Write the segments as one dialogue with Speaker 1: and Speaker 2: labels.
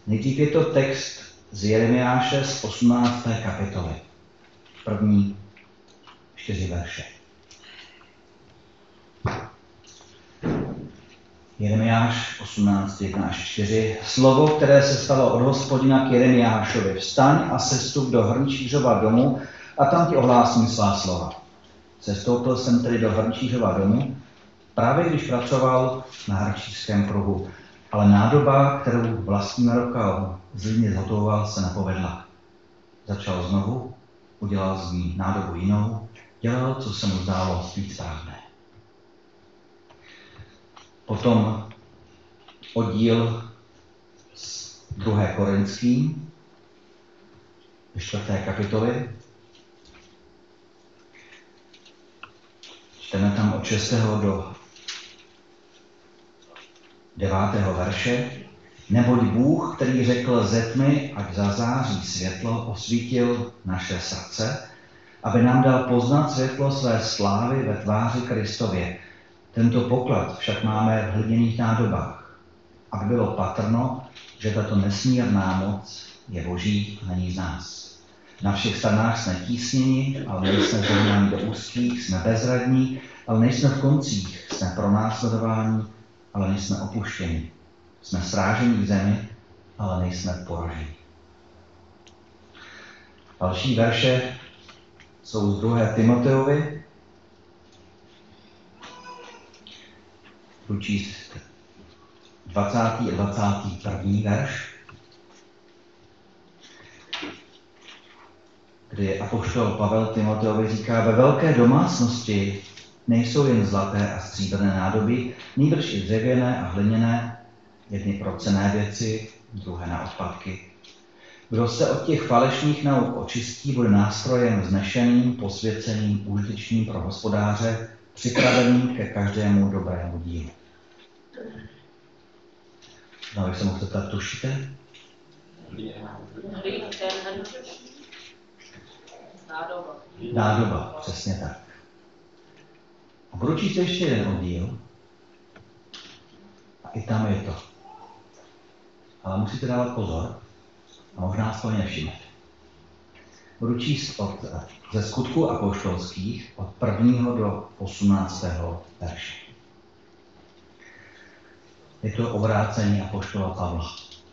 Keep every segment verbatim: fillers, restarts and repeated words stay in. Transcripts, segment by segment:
Speaker 1: Nejdřív je to text z Jeremiáše z osmnácté kapitoly. První čtyři verše. Jeremiáš osmnáct, jedna až čtyři. Slovo, které se stalo od Hospodina k Jeremiášovi. Vstaň a sestup do hrnčířova domu a tam ti ohlásím svá slova. Sestoupil jsem tedy do hrnčířova domu, právě když pracoval na hrnčířském pruhu, ale nádoba, kterou vlastním rukou z hlíny zhotovoval, se nepovedla. Začal znovu, udělal z ní nádobu jinou, dělal, co se mu zdálo být správné. Potom oddíl z druhé Korinským, čtvrté kapitoly. Čteme tam od šestého do devátého verše. Neboť Bůh, který řekl ze tmy, ať zazáří světlo, osvítil naše srdce, aby nám dal poznat světlo své slávy ve tváři Kristově. Tento poklad však máme v hliněných nádobách, aby bylo patrno, že tato nesmírná moc je boží a není z nás. Na všech stranách jsme tísněni, ale nejsme zahnáni do úzkých, jsme bezradní, ale nejsme v koncích, jsme pronásledováni, ale nejsme opuštěni. Jsme sráženi k zemi, ale nejsme poraženi. Další verše jsou z druhé Timoteovi. Budu číst dvacátý a dvacátý první verš, kdy apoštol Pavel Timoteovi říká: ve velké domácnosti nejsou jen zlaté a stříbrné nádoby, nýbrž i dřevěné a hliněné, jedny pro cenné věci, druhé na odpadky. Kdo se od těch falešných nauk očistí, bude nástrojem vznešeným, posvěceným, užitečným pro hospodáře, připraveným ke každému dobrému dílu. No, bych se mohl zeptat, tušíte?
Speaker 2: Nádoba.
Speaker 1: Nádoba, přesně tak. A budu číst ještě jeden oddíl. A i tam je to. Ale musíte dávat pozor. A možná to nevšimnete. Budu číst od, ze Skutků apoštolských od prvního do osmnáctého verše. Je to obrácení apoštola Pavla.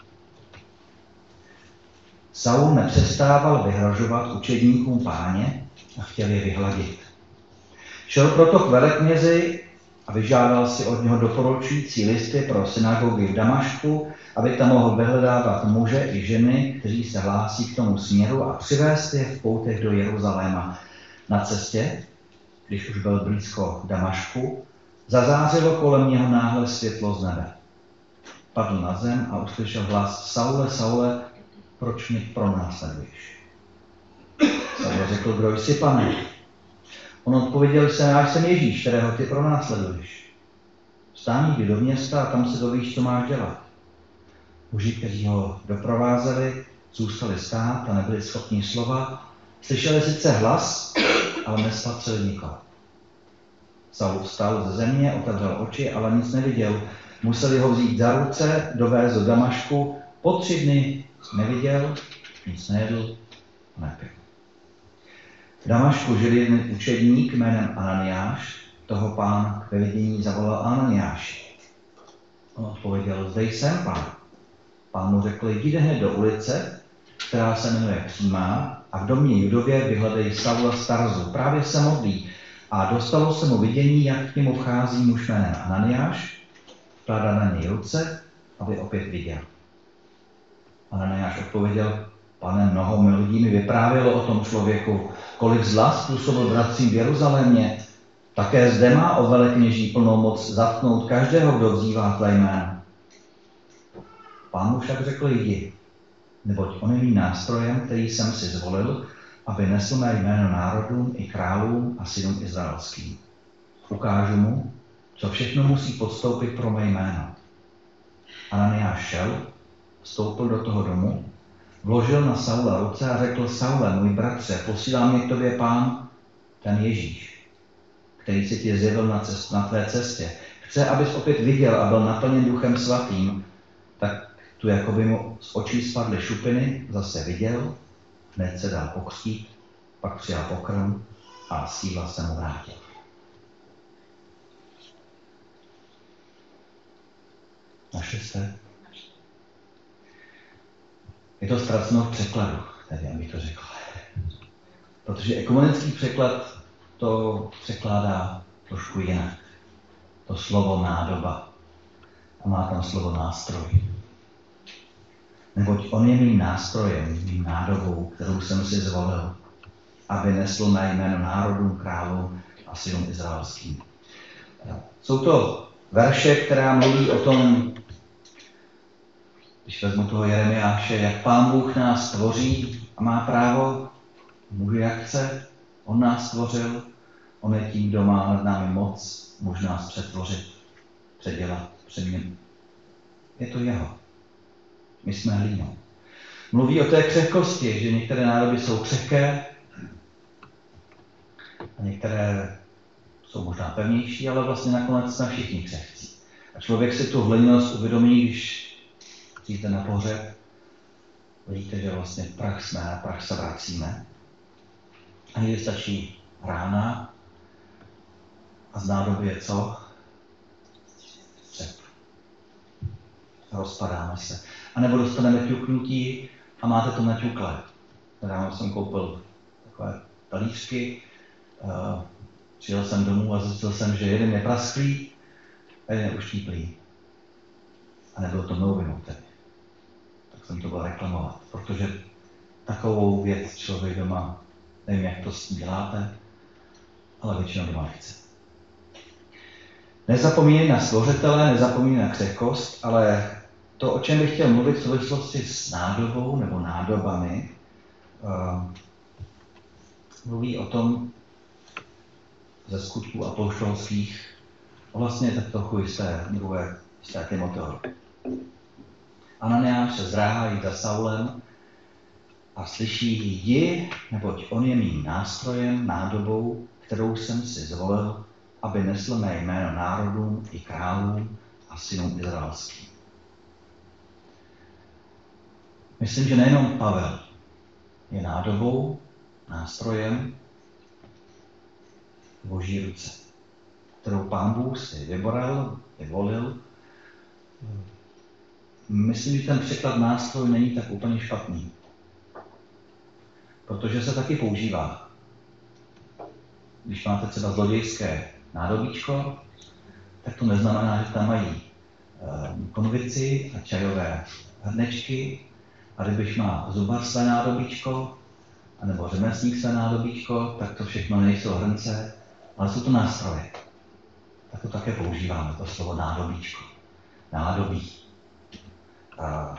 Speaker 1: Saul nepřestával vyhrožovat učedníkům Páně a chtěl je vyhladit. Šel proto k veleknězi a vyžádal si od něho doporučující listy pro synagogy v Damašku, aby tam mohl vyhledávat muže i ženy, kteří se hlásí k tomu směru, a přivést je v poutech do Jeruzaléma. Na cestě, když už byl blízko Damašku, zazářilo kolem něho náhle světlo z nebe. Padl na zem a uslyšel hlas: Saule, Saule, proč mě pronásleduješ? Saul řekl: kdo jsi, Pane? On odpověděl: jsem, já jsem Ježíš, kterého ty pronásleduješ. Vstání, jdi do města a tam se dovíš, co máš dělat. Muži, kteří ho doprovázeli, zůstali stát a nebyli schopni slova. Slyšeli sice hlas, ale nespatřili nikoho. Saul vstal ze země, otevřel oči, ale nic neviděl. Museli ho vzít za ruce, dovést do Damašku. Po tři dny neviděl, nic nejedl a nepil. V Damašku žil jeden učedník jménem Ananiáš, toho Pán ve vidění zavolal: Ananiáši. On odpověděl: zde jsem, Pán. Pán mu řekl: jdi hned do ulice, která se jmenuje Přímá, a v domě Judově vyhledej Saula z Tarzu. Právě se modlí. A dostalo se mu vidění, jak k němu vchází muž jménem Ananiáš, vkládá na něj ruce, aby opět viděl. Ananiáš odpověděl: Pane, mnoho lidí mi vyprávělo o tom člověku, kolik zla způsobil bratřím v Jeruzalémě. Také zde má o velekněží plnou moc zatknout každého, kdo vzývá tvé jméno. Pán mu však řekl: jdi, neboť on je mým nástrojem, který jsem si zvolil, aby nesl mé jméno národům i králům a synům izraelským. Ukážu mu, co všechno musí podstoupit pro mé jméno. Ananiáš šel, vstoupil do toho domu, vložil na Saula ruce a řekl: Saule, můj bratře, posílá mě k tobě Pán, ten Ježíš, který si tě zjevil na, cest, na tvé cestě. Chce, abys opět viděl a byl naplněn Duchem Svatým, tak Tu jako by mu z očí spadly šupiny, zase viděl, hned se dal pokřtít, pak přijal pokrm a síla se mu vrátila. Našli jste? Je to ztraceno v překladu, tedy abych to řekl. Protože ekumenický překlad to překládá trošku jinak. To slovo nádoba. A má tam slovo nástroj. Neboť on je mým nástrojem, mým nádobou, kterou jsem si zvolil, aby nesl mé jméno národům, králům a synům izraelským. Jsou to verše, která mluví o tom, když vezmu toho Jeremiáše, jak Pán Bůh nás tvoří a má právo, může jak chce, on nás stvořil, on je tím, kdo má nad námi moc, může nás přetvořit, předělat, přeměnit. Je to jeho. My jsme hlínou. Mluví o té křehkosti, že některé nádoby jsou křehké a některé jsou možná pevnější, ale vlastně nakonec jsme všichni křehcí. A člověk si tu hliněnost uvědomí, když přijďte na pohřeb, vidíte, že vlastně prach jsme a prach se vracíme. A někdy stačí rána a z nádoby je co? Střep. Rozpadáme se. A nebo dostaneme ťuknutí a máte to naťuklé. Ráno jsem koupil takové talířky, uh, přijel jsem domů a zjistil jsem, že jeden je prasklý a jeden je uštíplý. A nebylo to mnou vinou tedy. Tak jsem to byl reklamovat, protože takovou věc člověk doma, nevím, jak to s tím děláte, ale většinou doma nechce. Nezapomínej na stvořitele, nezapomínej na křehkost, ale to, o čem bych chtěl mluvit v souvislosti s nádobou nebo nádobami, uh, mluví o tom ze skutků apoštolských, vlastně tak trochu jisté druhé, jisté Timoteo. Ananiáš se zdráhá jít za Saulem a slyší, jdi, neboť on je mým nástrojem, nádobou, kterou jsem si zvolil, aby nesl mé jméno národům i králům a synům izraelským. Myslím, že nejenom Pavel je nádobou, nástrojem Boží ruce, kterou Pán Bůh si vybral, vyvolil. Myslím, že ten překlad nástroj není tak úplně špatný, protože se taky používá. Když máte třeba zlodějské nádobíčko, tak to neznamená, že tam mají konvici a čajové hrnečky, a když má zubař své nádobíčko, anebo řemeslník své nádobíčko, tak to všechno nejsou hrnce, ale jsou to nástroje. Tak to také používáme, to slovo nádobíčko. Nádobí. A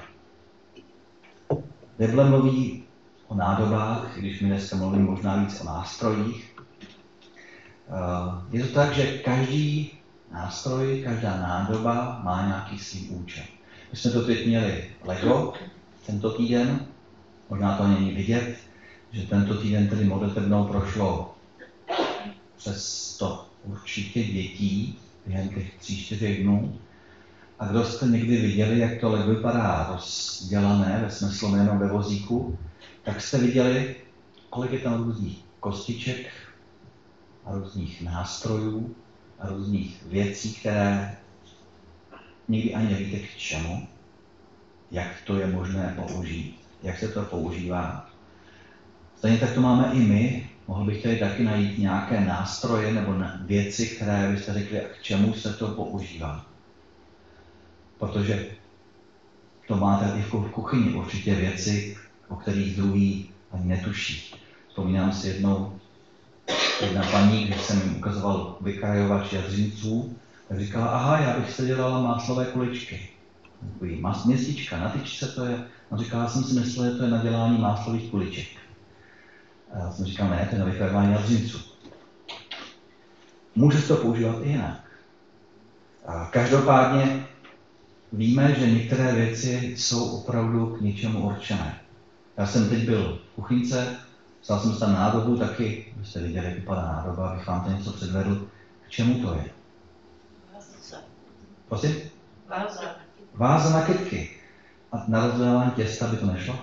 Speaker 1: Bible mluví o nádobách, když my dneska mluvíme možná víc o nástrojích. Je to tak, že každý nástroj, každá nádoba má nějaký svý účel. My jsme to teď měli Lego tento týden, možná to není vidět, že tento týden tedy modlitebnou prošlo přes sto určitě dětí během těch tří, čtyřech dnů. A kdo jste někdy viděli, jak to Lego vypadá rozdělané, ve smyslu nejenom ve vozíku, tak jste viděli, kolik je tam různých kostiček a různých nástrojů a různých věcí, které nikdy ani nevíte k čemu, jak to je možné použít, jak se to používá. Stejně tak to máme i my. Mohl bych tady taky najít nějaké nástroje nebo věci, které byste řekli, a k čemu se to používá. Protože to máte i v kuchyni určitě věci, o kterých druhý ani netuší. Vzpomínám si jednou, jedna paní, když jsem jim ukazoval vykrajovač jazřinců, tak říkala, aha, já bych se dělala máslové kuličky. Takový měsíčka, na tyčce to je. A říkala, já jsem si myslel, že to je na dělání máslových kuliček. A já jsem říkal, ne, to je na vykrajování jazřinců. Může se to používat i jinak. A každopádně víme, že některé věci jsou opravdu k něčemu určené. Já jsem teď byl v kuchynce, vzal jsem tam nádobu taky, abyste viděli, jak vypadá nádoba, abych vám to něco předvedl. K čemu to je?
Speaker 2: Váza.
Speaker 1: Prosím?
Speaker 2: Váza.
Speaker 1: Váza na kytky. A na rozdělávání těsta by to nešlo?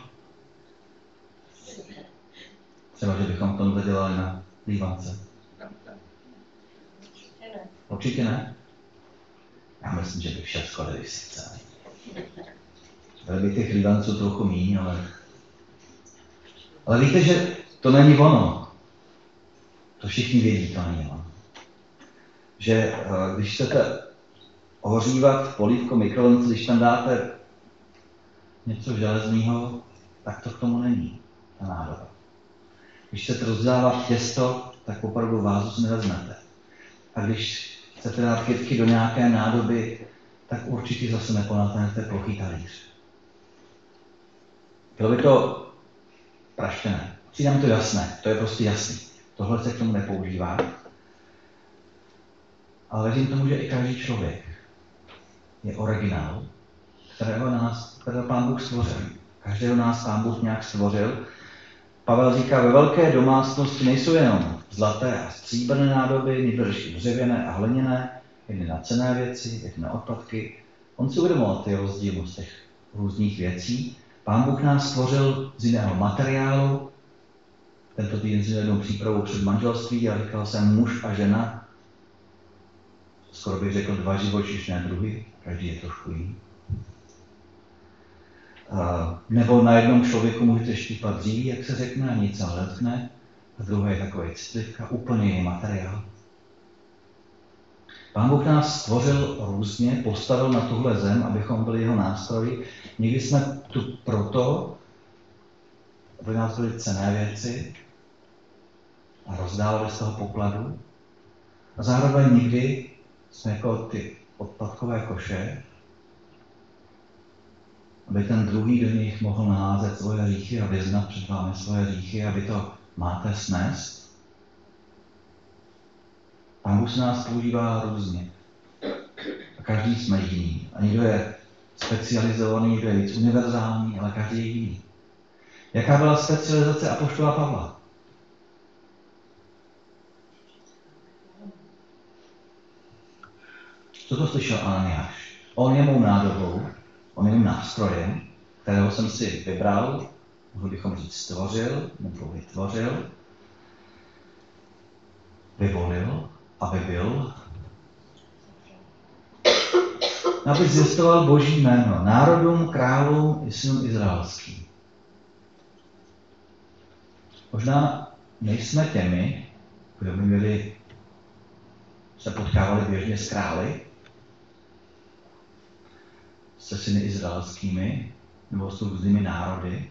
Speaker 1: Třeba, že bychom to zadělali na plívance. Určitě ne. Já myslím, že by všechno dali sice. Byly by těch lívanců trochu míň, ale... Ale víte, že to není ono. To všichni vědí, to není ono. Že když chcete ohřívat polívko mikrovlnce, když tam dáte něco železného, tak to k tomu není, ta nádoba. Když chcete rozdávat těsto, tak opravdu vázu si nevezmete. A když chcete dát kytky do nějaké nádoby, tak určitě zase neponátenete plochý talíř. Bylo by to praštěné. Přijde mi to jasné, to je prostě jasný. Tohle se k tomu nepoužívá. Ale věřím tomu, že i každý člověk je originál, kterého nás, kterého Pán Bůh stvořil. Každého nás Pán Bůh nějak stvořil. Pavel říká, ve velké domácnosti nejsou jenom zlaté a stříbrné nádoby, nýbrž i dřevěné a hliněné, jedny na cenné věci, jedny na odpadky. On si uvědomoval ty rozdíly z těch různých věcí. Pán Bůh nás stvořil z jiného materiálu. Tento týden si jednou přípravu před manželství a říkal jsem muž a žena. Skoro bych řekl dva živočišné druhy, každý je trošku jiný. Uh, nebo na jednom člověku můžete štípat dříví, jak se řekne, a nic se letkne, a druhé je takový citlivka, úplně jiný materiál. Pán Bůh nás stvořil různě, postavil na tuhle zem, abychom byli jeho nástroji. Někdy jsme tu proto, aby nás byly cenné věci a rozdávali z toho pokladu. A zároveň někdy jsme jako ty odpadkové koše, aby ten druhý do nich mohl naházet svoje hříchy a vyznat před vámi svoje hříchy, aby to máte snést. Pán Bůh se nás používá různě. A každý jsme jiný. A někdo je specializovaný, někdo je víc univerzální, ale každý je jiný. Jaká byla specializace apoštola Pavla? Co to slyšel Ananiáš? On je mou nádobou, on je mým nástrojem, kterého jsem si vybral, mohli bychom říct stvořil, nebo vytvořil, vyvolil, aby byl, aby zjistoval Boží jméno národům, králům i synům izraelským. Možná nejsme těmi, kdo by měli se potkávali běžně s králi, se syny izraelskými, nebo s různými národy.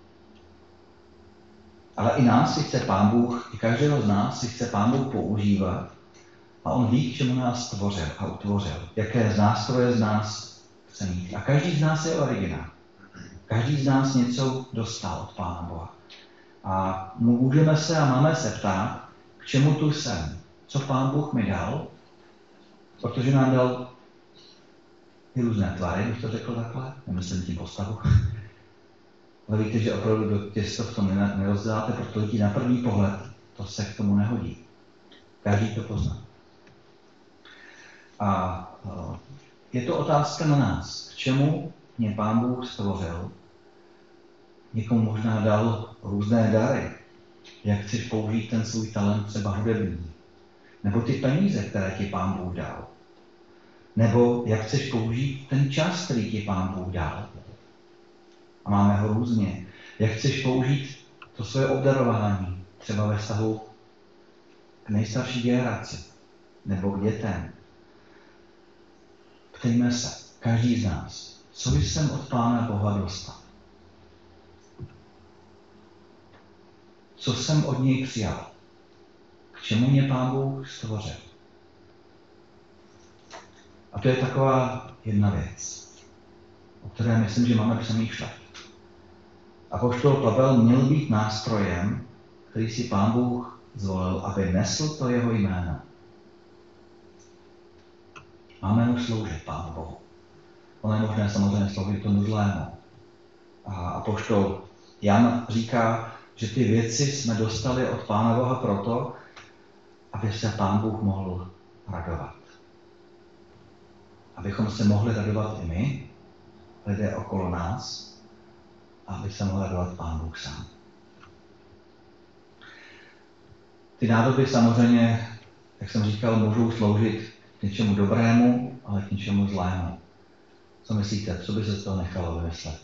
Speaker 1: Ale i nás si chce Pán Bůh, i každého z nás si chce Pán Bůh používat a on ví, k čemu nás stvořil a utvořil, jaké nástroje z nás chce mít. A každý z nás je originál. Každý z nás něco dostal od Pána Boha. A můžeme se a máme se ptát, k čemu tu jsem, co Pán Bůh mi dal, protože nám dal i různé tvary, bych to řekl takhle, nemyslím tím postavu. Ale víte, že opravdu do těsto v tom nerozděláte, protože na první pohled to se k tomu nehodí. Každý to pozná. A je to otázka na nás. K čemu mě Pán Bůh stvořil? Někomu možná dal různé dary. Jak chceš použít ten svůj talent třeba hudební? Nebo ty peníze, které ti Pán Bůh dal? Nebo jak chceš použít ten čas, který ti Pán Bůh dal? A máme ho různě. Jak chceš použít to své obdarování, třeba ve vztahu k nejstarší generaci, nebo k dětem. Ptejme se, každý z nás, co jsem od Pána Boha dostal? Co jsem od něj přijal? K čemu mě Pán Bůh stvořil? A to je taková jedna věc, o které myslím, že máme přemýšlet. Apoštol Pavel měl být nástrojem, který si Pán Bůh zvolil, aby nesl to jeho jméno. Máme mu sloužit Pánu Bohu. Ono je možné samozřejmě sloužit tomu zlému. A apoštol Jan říká, že ty věci jsme dostali od Pána Boha proto, aby se Pán Bůh mohl radovat. Abychom se mohli radovat i my, lidé okolo nás, aby se mohl radovat Pán Bůh sám. Ty nádoby samozřejmě, jak jsem říkal, můžou sloužit k něčemu dobrému, ale k něčemu zlému. Co myslíte, co by se z toho nechalo vymyslet?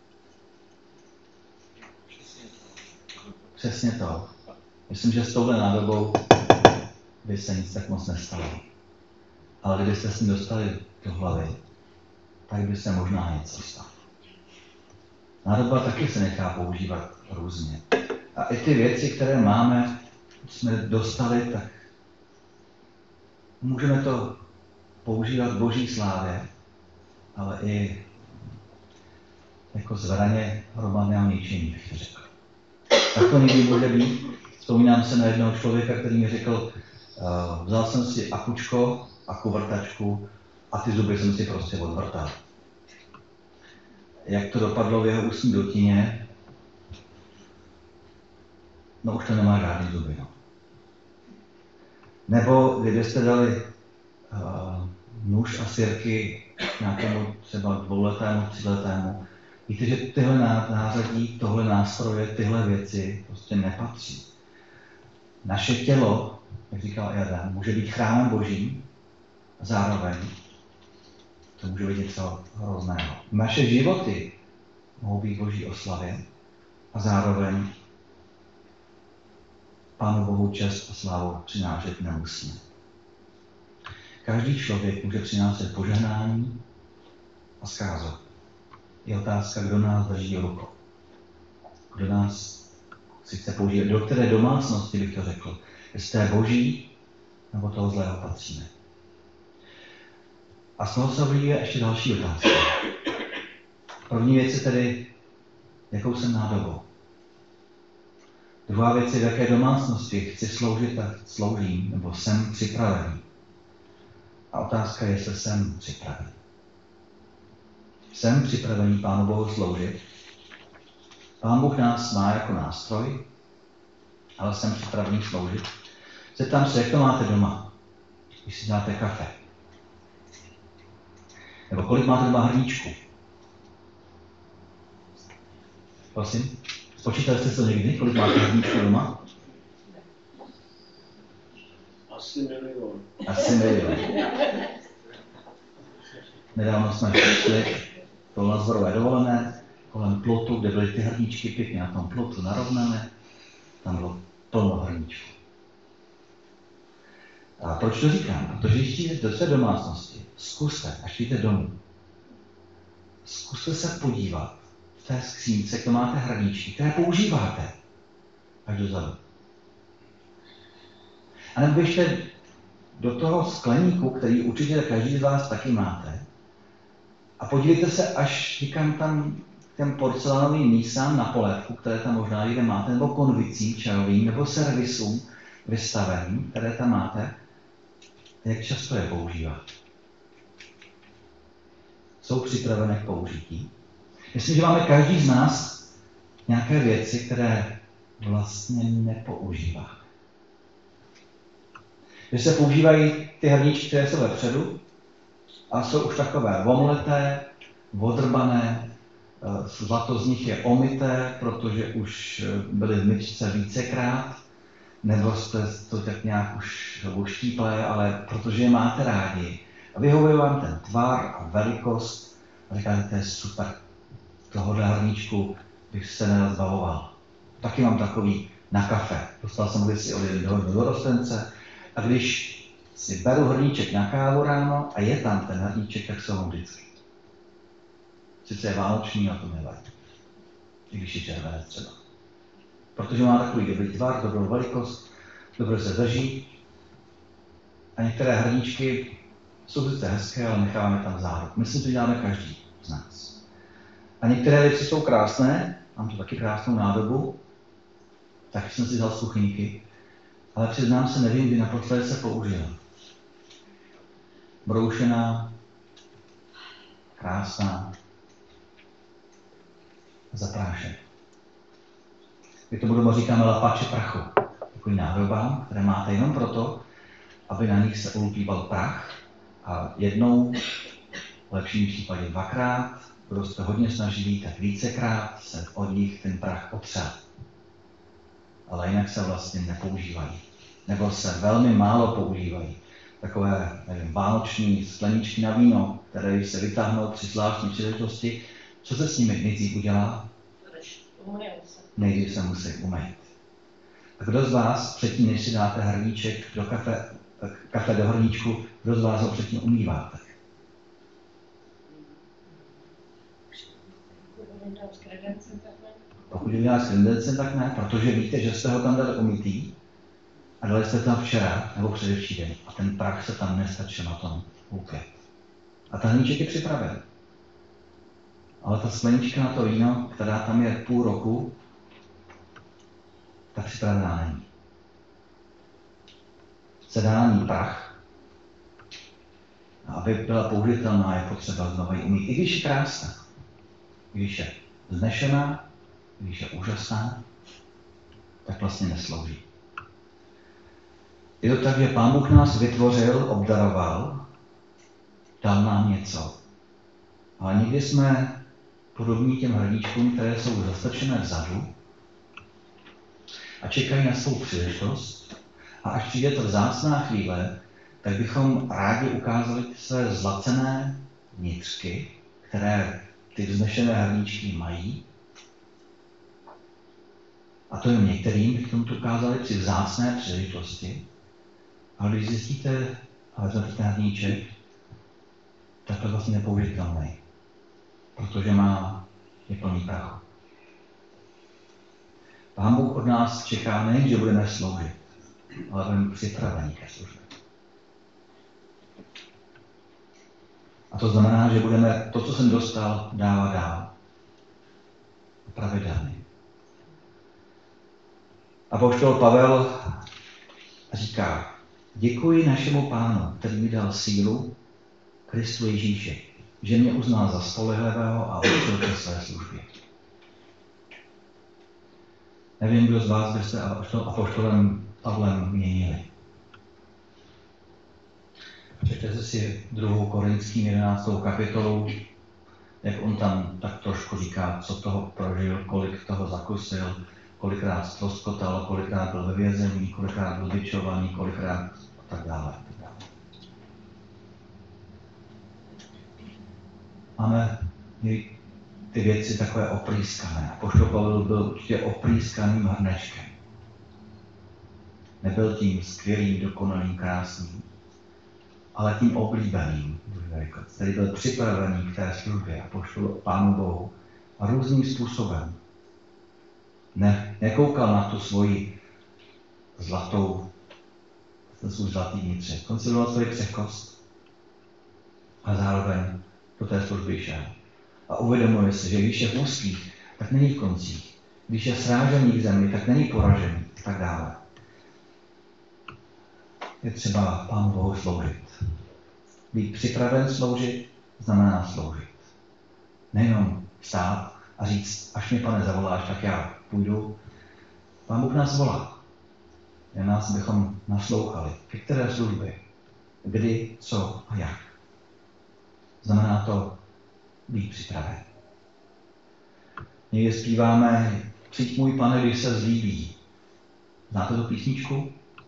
Speaker 1: Přesně to. Myslím, že s touhle nádobou by se nic tak moc nestalo. Ale kdybyste s ní dostali do hlavy, tak by se možná něco stalo. Nádoba taky se nechá používat různě. A i ty věci, které máme, jsme dostali, tak můžeme to používat v boží slávě, ale i jako zvraně hromadného ničení, bych to řekl. Tak to někdy může být. Vzpomínám se na jednoho člověka, který mi řekl, uh, vzal jsem si akučko, akuvrtačku a ty zuby jsem si prostě odvrtal. Jak to dopadlo v jeho ústní dutině? No už to nemá žádný zuby, no. Nebo kdybyste dali uh, nůž a sirky nějakému třeba dvouletému, tříletému, víte, že tyhle nářadí, tohle nástroje, tyhle věci prostě nepatří. Naše tělo, jak říkal Adam, může být chrámem Božím, a zároveň to může být něco hrozného. Naše životy mohou být Boží oslavě a zároveň Pánu Bohu čest a slávu přinášet nemusíme. Každý člověk může přinášet požehnání a zkázu. Je otázka, kdo nás drží rukou. Kdo nás si chce použít, do které domácnosti bych to řekl. Jestli to je Boží, nebo toho zlého patříme. A z toho se vyvíjí ještě další otázka. První věc je tedy, jakou jsem nádobou. Druhá věc je, v jaké domácnosti chci sloužit a sloužím, nebo jsem připravený. A otázka je, jestli jsem připravený. Jsem připravený Pánu Bohu sloužit. Pán Bůh nás má jako nástroj, ale jsem připravený sloužit. Zeptám se, jak to máte doma, když si dáte kafe. Nebo kolik máte doma hrníčku? Prosím? Spočítali jste to někdy, kolik máte hrníčku doma?
Speaker 2: Asi milion.
Speaker 1: Asi milion. Nedávno jsme šli do Lazarové dovolené, kolem plotu, kde byly ty hrníčky pěkně na tom plotu narovnané. Tam bylo plno hrníčků. A proč to říkám? Protože když jdete do své domácnosti, zkuste, až jdete domů, zkuste se podívat v té skřínce, kde máte hrníčky, které používáte až dozadu. A nebo běžte do toho skleníku, který určitě každý z vás taky máte, a podívejte se až někam tam k těm porcelánovým mísám na polévku, které tam možná někde máte, nebo konvicím čajovým, nebo servisům vystaveným, které tam máte, jak často je používat. Jsou připravené k použití. Myslím, že máme každý z nás nějaké věci, které vlastně nepoužívá. Že se používají ty hrníčky, které jsou vepředu, a jsou už takové omleté, odrbané, zlato z nich je omyté, protože už byly v myčce vícekrát, nebo jste to tak nějak už uštíplé, ale protože je máte rádi. A vyhovuje vám ten tvar a velikost a říkáte, to je super, tohohle hrníčku bych se nerad zbavoval. Taky mám takový na kafe. Dostal jsem kdysi od jednoho dorostence a když si beru hrníček na kávu ráno a je tam ten hrníček, tak se ho vždycky. Sice je vánoční, a to nevadí. I když je červené třeba. Protože má takový dobrý tvar, dobrou velikost, dobře se drží. A některé hrníčky jsou sice hezké, ale necháváme tam záruk. Myslím, že to děláme každý z nás. A některé věci jsou krásné, mám tu taky krásnou nádobu, taky jsem si vzal z kuchyňky, ale přiznám se, nevím, kdy naposledy se použila. Broušená, krásná, zaprášená. My tomu doma říkáme lapače prachu. Takový nádobám, které máte jenom proto, aby na nich se ulpíval prach a jednou, v lepším případě dvakrát, kdo se hodně snaží, tak vícekrát se od nich ten prach otřel. Ale jinak se vlastně nepoužívají. Nebo se velmi málo používají. Takové, nevím, vánoční skleničky na víno, které se vytáhnou při zvláštní příležitosti. Co se s nimi nejdřív udělá? Nejdřív se musí umýt. A kdo z vás předtím, než si dáte hrníček do kafe, kafe do hrníčku, kdo z vás ho předtím umýváte? Pokud udělá s kredencem, tak ne, protože víte, že jste ho tam dali umytý a dali jste tam včera nebo předevčí den a ten prach se tam nestačil na tom hůket. A ten hrníček je připraven. Ale ta sklenička na to víno, která tam je půl roku, ta připravená není. Se dá na ní prach, a aby byla použitelná, je potřeba znovu ji umýt. I když je krásná, když je vznešená, když je úžasná, tak vlastně neslouží. Je to tak, že Pán Bůh nás vytvořil, obdaroval, dal nám něco. Ale někdy jsme podobní těm hrníčkům, které jsou zastrčené vzadu a čekají na svou příležitost. A až přijde to vzácná chvíle, tak bychom rádi ukázali své zlacené vnitřky, které ty vznešené hrníčky mají. A to jen některým bychom to ukázali při vzácné příležitosti. Ale když zjistíte, ale vezmete ten hrníček, tak to vlastně nepoužitelný, protože má je plný prachu. Pán Bůh od nás čeká nejen, že budeme sloužit, ale budeme připraveni ke službě. A to znamená, že budeme to, co jsem dostal, dávat dál. Pravidelně. Apoštol Pavel říká, děkuji našemu Pánu, který mi dal sílu, Kristu Ježíši, že mě uznal za spolehlivého a učil ke své službě. Nevím, kdo z vás byste apoštolem Pavlem měnili. Přečtěte si druhou Korinským jedenáctou kapitolu, jak on tam tak trošku říká, co toho prožil, kolik toho zakusil, kolikrát ztroskotal, kolikrát byl ve vězení, kolikrát byl vyčovaný, kolikrát a tak dále. Máme ty věci takové oprýskané. Apoštol Pavel byl určitě oprýskaným hrnečkem. Nebyl tím skvělým, dokonalým, krásným, ale tím oblíbeným, který byl připravený k té službě apoštolu Pánu Bohu a různým způsobem. Ne, nekoukal na tu svoji zlatou, ten svůj zlatý vnitřek. Konsideroval svoji křehkost a zároveň do té služby šel. A uvědomuje si, že když je v úzkých, tak není v koncích. Když je srážený k zemi, tak není poražený a tak dále. Je třeba Pánu Bohu sloužit. Být připraven sloužit znamená sloužit. Nejenom stát a říct, až mě, Pane, zavoláš, tak já půjdu. Pán Bůh nás volá. Je nás, bychom naslouchali. Ke které služby? Kdy, co a jak. Znamená to být připraven. Někdy zpíváme Přijď můj Pane, když se zlíbí. Znáte tu písničku?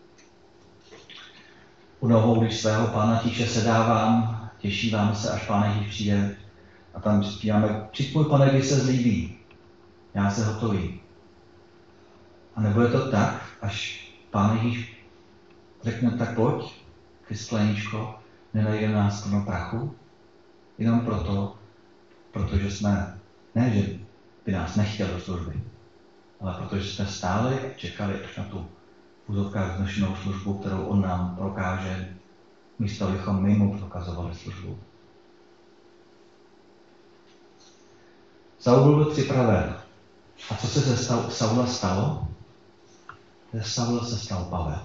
Speaker 1: U nohou, když svého Pána tiše sedávám, těšívám se, až Pán Ježíš přijde. A tam zpíváme Přijď můj Pane, když se zlíbí. Já se hotovím. A nebude to tak, až Pán Ježíš řekne, tak pojď, ty skleníčko, nenajde nás plno prachu, jenom proto, protože jsme, ne, že by nás nechtěl do služby, ale protože jsme stáli a čekali až na tu v úzovkách vznešenou službu, kterou on nám prokáže, místo abychom my mu prokazovali službu. Saul byl připraven. A co se ze Saula stalo? Ze Saula se stal Pavel.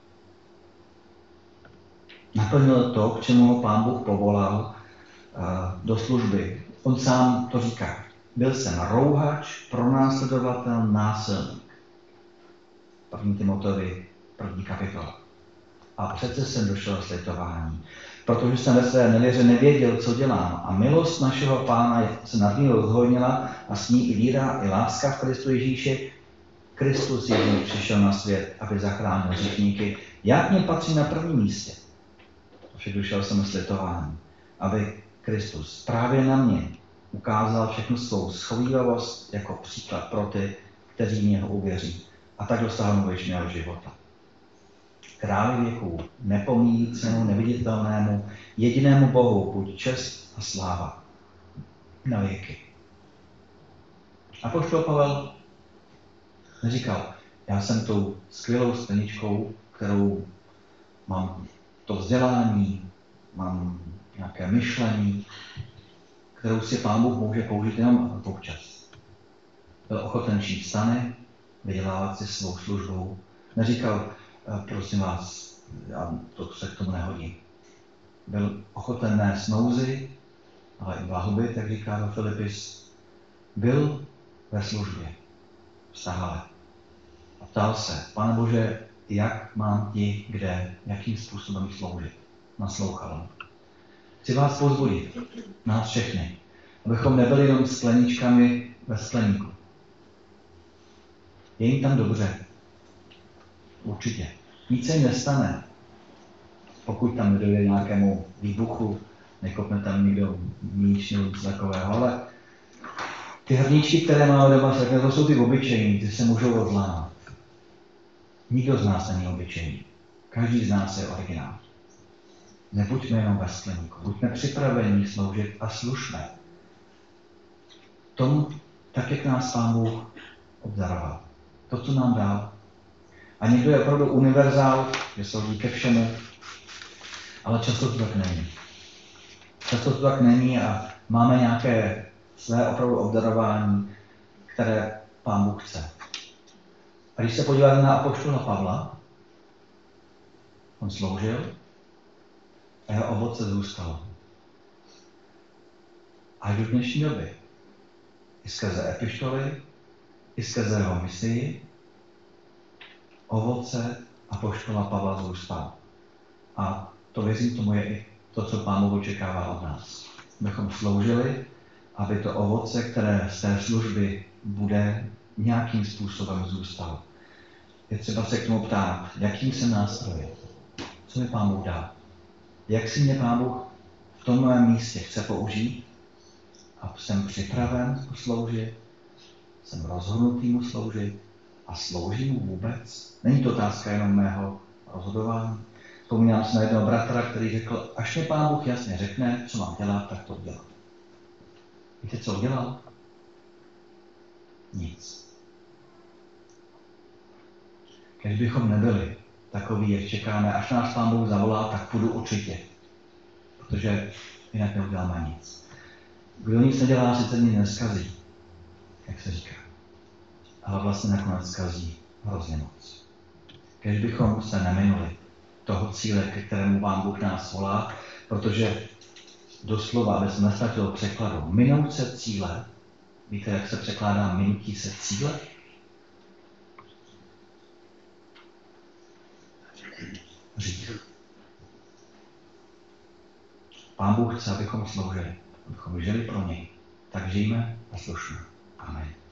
Speaker 1: Naplnil to, k čemu ho Pán Bůh povolal uh, do služby. On sám to říká. Byl jsem rouhač, pronásledovatel, násilník. První Timoteovi, první kapitola. A přece jsem došel slitování. protože jsem ve své nevěře nevěděl, co dělám. A milost našeho Pána se nad ní rozhojnila a s ní i víra, i láska v Kristu Ježíši. Kristus Ježíš přišel na svět, aby zachránil hříšníky. Já k něm patřím na prvním místě. Však došel jsem s litováním, aby Kristus právě na mě ukázal všechnu svou schovívavost jako příklad pro ty, kteří v něho uvěří. A tak dosáhnou věčného života. Králi věků, nepomíjícímu, neviditelnému, jedinému Bohu, buď čest a sláva na věky. Apoštol Pavel neříkal, já jsem tou skvělou skleničkou, kterou mám to vzdělání, mám nějaké myšlení, kterou si Pán Bůh může použít jenom občas. Byl ochoten číst stany, vydělávat si svou službou. Neříkal, prosím vás, já to se k tomu nehodí. Byl ochoten nést nouzy, ale i blahobyt, jak říká do Filipis. Byl ve službě, stále. A ptal se, Pane Bože, jak mám ti, kde, jakým způsobem sloužit. Naslouchal. Chci vás povzbudit, nás všechny, abychom nebyli jenom skleničkami ve skleníku. Je jim tam dobře. Určitě. Nic se jim nestane, pokud tam nedojde nějakému výbuchu, nekopne tam někdo míč nebo něco takového, ale ty hrníčky, které máme doma, to jsou ty obyčejní, ty se můžou odlámat. Nikdo z nás není obyčejný. Každý z nás je originál. Nebuďme jenom ve skleníku. Buďme připraveni sloužit a slušme tomu, tak jak nás Pán Bůh obdaroval. To, co nám dal. A někdo je opravdu univerzál, že slouží ke všemu, ale často to tak není. Často to tak není a máme nějaké své opravdu obdarování, které Pán Bůh chce. A když se podíváte na apoštola Pavla, on sloužil a jeho ovoce zůstalo. Až do dnešní doby. I skrze epištoly, i skrze jeho misii, ovoce apoštola Pavla zůstalo. A to věřím tomu je i to, co Pán Bůh očekává od nás. Abychom sloužili, aby to ovoce, které z té služby bude, nějakým způsobem zůstalo. Je třeba se k tomu ptát, jakým jsem nástrojem, co mi Pán Bůh dá, jak si mě Pán Bůh v tom mém místě chce použít a jsem připraven posloužit, jsem rozhodnutý mu sloužit a sloužím mu vůbec. Není to otázka jenom mého rozhodování. Vzpomínám si na jednoho bratra, který řekl, až mi Pán Bůh jasně řekne, co mám dělat, tak to dělám. Víte, co udělal? Nic. Když bychom nebyli takový, jak čekáme, až nás Pán Bůh zavolá, tak půjdu určitě. Protože jinak neuděláme nic. Kdo nic nedělá, sice nic neskazí, jak se říká. Ale vlastně nakonec zkazí hrozně moc. Když bychom se neminuli toho cíle, ke kterému Pán Bůh nás volá, protože doslova, aby se nestratilo překladu, minout se cíle, víte, jak se překládá minutí se cíle? Říct. Pán Bůh chce, abychom sloužili, abychom žili pro něj. Tak žijeme a slušme. Amen.